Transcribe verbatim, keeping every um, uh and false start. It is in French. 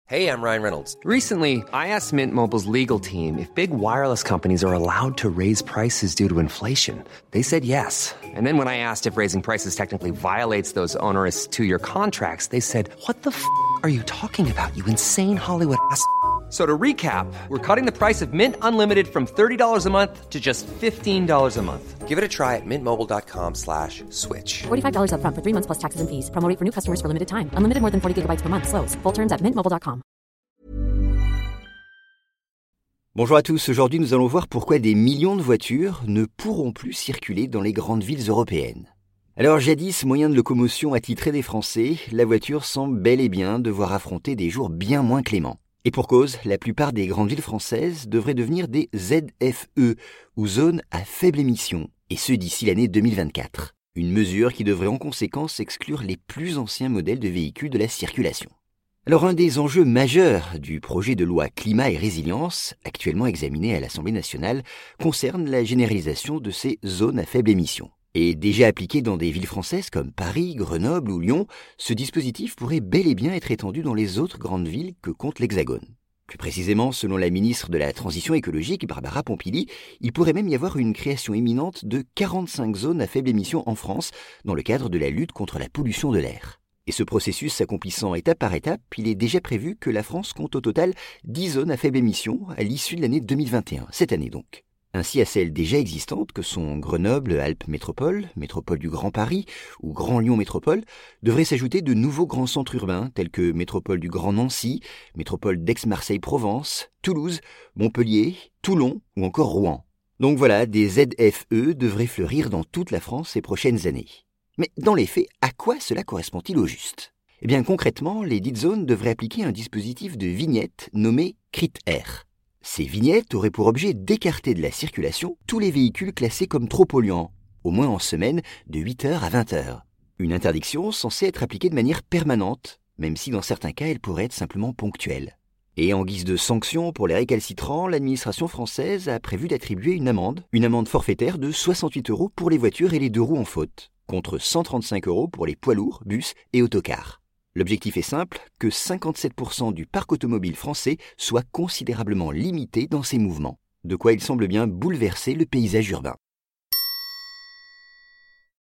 Hey, I'm Ryan Reynolds. Recently, I asked Mint Mobile's legal team if big wireless companies are allowed to raise prices due to inflation. They said yes. And then when I asked if raising prices technically violates those onerous two-year contracts, they said, "What the f*** are you talking about, you insane Hollywood ass?" So to recap, we're cutting the price of Mint Unlimited from thirty dollars a month to just fifteen dollars a month. Give it a try at mintmobile.com slash switch. forty-five dollars up front for three months plus taxes and fees. Promo rate for new customers for limited time. Unlimited more than forty gigabytes per month. Slows full terms at mint mobile dot com. Bonjour à tous, aujourd'hui nous allons voir pourquoi des millions de voitures ne pourront plus circuler dans les grandes villes européennes. Alors jadis, moyen de locomotion attitré des Français, la voiture semble bel et bien devoir affronter des jours bien moins cléments. Et pour cause, la plupart des grandes villes françaises devraient devenir des Z F E, ou zones à faible émission, et ce d'ici l'année deux mille vingt-quatre. Une mesure qui devrait en conséquence exclure les plus anciens modèles de véhicules de la circulation. Alors un des enjeux majeurs du projet de loi Climat et Résilience, actuellement examiné à l'Assemblée nationale, concerne la généralisation de ces zones à faible émission. Et déjà appliqué dans des villes françaises comme Paris, Grenoble ou Lyon, ce dispositif pourrait bel et bien être étendu dans les autres grandes villes que compte l'Hexagone. Plus précisément, selon la ministre de la Transition écologique, Barbara Pompili, il pourrait même y avoir une création imminente de quarante-cinq zones à faible émission en France dans le cadre de la lutte contre la pollution de l'air. Et ce processus s'accomplissant étape par étape, il est déjà prévu que la France compte au total dix zones à faible émission à l'issue de l'année deux mille vingt et un, cette année donc. Ainsi à celles déjà existantes que sont Grenoble, Alpes Métropole, Métropole du Grand Paris ou Grand Lyon Métropole, devraient s'ajouter de nouveaux grands centres urbains tels que Métropole du Grand Nancy, Métropole d'Aix-Marseille-Provence, Toulouse, Montpellier, Toulon ou encore Rouen. Donc voilà, des Z F E devraient fleurir dans toute la France ces prochaines années. Mais dans les faits, à quoi cela correspond-il au juste ? Eh bien concrètement, les dites zones devraient appliquer un dispositif de vignettes nommé Crit-Air. Ces vignettes auraient pour objet d'écarter de la circulation tous les véhicules classés comme trop polluants, au moins en semaine de huit heures à vingt heures. Une interdiction censée être appliquée de manière permanente, même si dans certains cas elle pourrait être simplement ponctuelle. Et en guise de sanction pour les récalcitrants, l'administration française a prévu d'attribuer une amende, une amende forfaitaire de soixante-huit euros pour les voitures et les deux roues en faute, contre cent trente-cinq euros pour les poids lourds, bus et autocars. L'objectif est simple, que cinquante-sept pour cent du parc automobile français soit considérablement limité dans ses mouvements, de quoi il semble bien bouleverser le paysage urbain.